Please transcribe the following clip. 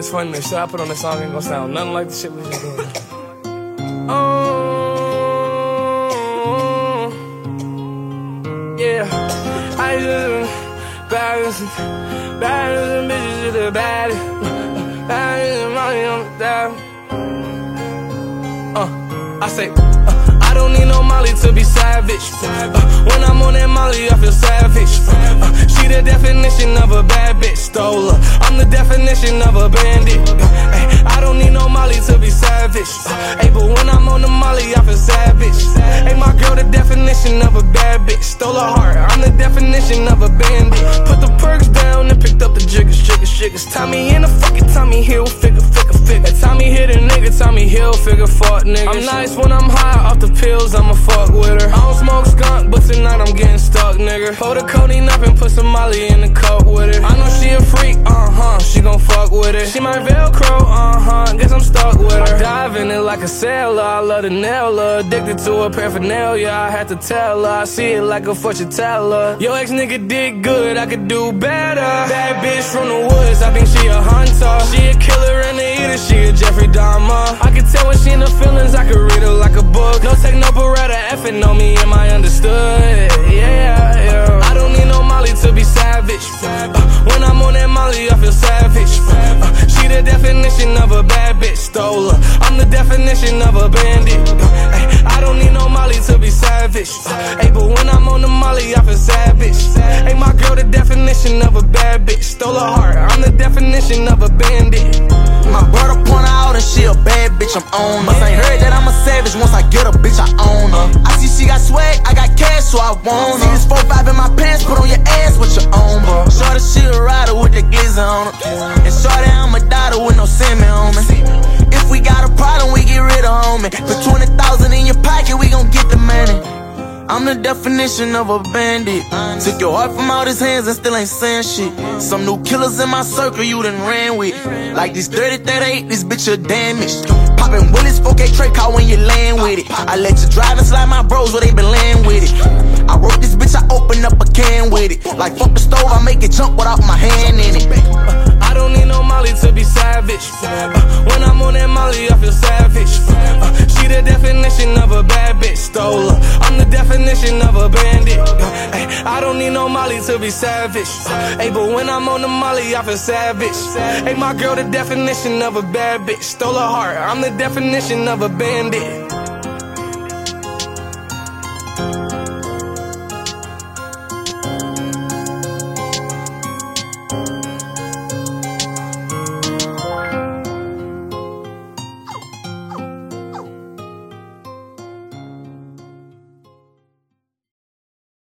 It's funny, the shit I put on the song ain't gonna sound nothing like the shit we just doing. Yeah, I just baddest bitches is the baddest. Baddest money on the dial. I say, I don't need no Molly to be savage. When I'm on that Molly, I feel savage. She the definition of a bad bitch, stole her. I'm the definition of a bandit. I don't need no Molly to be savage. But when I'm on the Molly, I feel savage. My girl the definition of a bad bitch, stole her heart. I'm the definition of a bandit. Put the perks down and picked up the jiggers. Tommy in the fucking Tommy Hilfiger. Tommy hit a nigga, Tommy Hilfiger, fuck niggas. I'm nice when I'm high off the pills, I'ma fuck with her. I don't smoke skunk, but tonight I'm getting stuck, nigga. Pull the codeine up and put some Molly in the cup with her. I know she a freak, she gon' fuck with it. She my Velcro, guess I'm stuck with her. I dive in it like a sailor, I love to nail her. Addicted to her paraphernalia, I had to tell her. I see it like a fortune teller. Yo ex nigga did good, I could do better. Bad bitch from the woods, I think she a hunter. She a killer and a eater, she a Jeffrey Dahmer. I can tell when she in the feelings, I could read her like a book. No take no beretta, effing on me, am I understood? Yeah. I don't need no Molly to be savage. When I'm on that Molly, I feel savage. She the definition of a bad bitch, stole her. I'm the definition of a bandit. I don't need no Molly to be savage. But when I'm on the Molly, I feel savage. My girl the definition of a bad bitch, stole her heart. I'm the definition of a bandit. My brother point her out and she a bad bitch, I'm on her. Must ain't heard that I'm a savage, once I get a bitch, I own her. I see she got swag, I got cash, so I want her. See this 4-5 in my pants, put on your ass with your own, bro. Shorty, she a rider with the glizzy on her. And shorty, I'm a daughter with no semen on me. If we got a problem, we get rid of homie. Put 20,000 in your pocket, we gon' get the money. I'm the definition of a bandit. Took your heart from out his hands and still ain't saying shit. Some new killers in my circle you done ran with. Like this 30-38, this bitch a damaged. Poppin' Willis, 4K Trey car when you land with it. I let you drive and slide my bros where they been laying with it. I wrote this bitch, I open up a can with it. Like fuck the stove, I make it jump without my hand in it. I don't need no Molly to be savage. When I'm on that Molly, I feel savage. She the definition of a bad bitch, stole her. I'm the definition of a bandit. I don't need no Molly to be savage. But when I'm on the Molly, I feel savage. My girl the definition of a bad bitch, stole her heart. I'm the definition of a bandit.